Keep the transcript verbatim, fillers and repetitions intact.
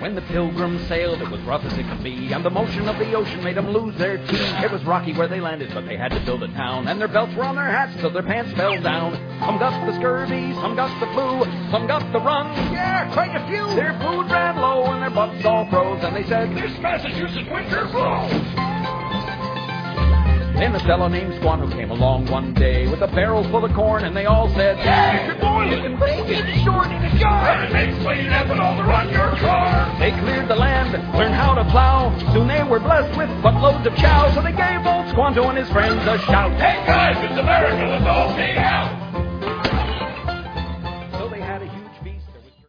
When the Pilgrims sailed, it was rough as it could be, and the motion of the ocean made them lose their teeth. It was rocky where they landed, but they had to build a town, and their belts were on their hats till their pants fell down. Some got the scurvy, some got the flu, some got the runs. Yeah, quite a few. Their food ran low, and their butts all froze, and they said, "This Massachusetts winter blows." Then a fellow named Squanto came along one day with a barrel full of corn, and they all said, "Yeah, you can boil it, you can bake it, you can store it in a jar, and it makes clean ethanol to run your car." They cleared the land, learned how to plow. Soon they were blessed with buttloads of chow, so they gave old Squanto and his friends a shout. "Hey guys, it's America, let's all hang out."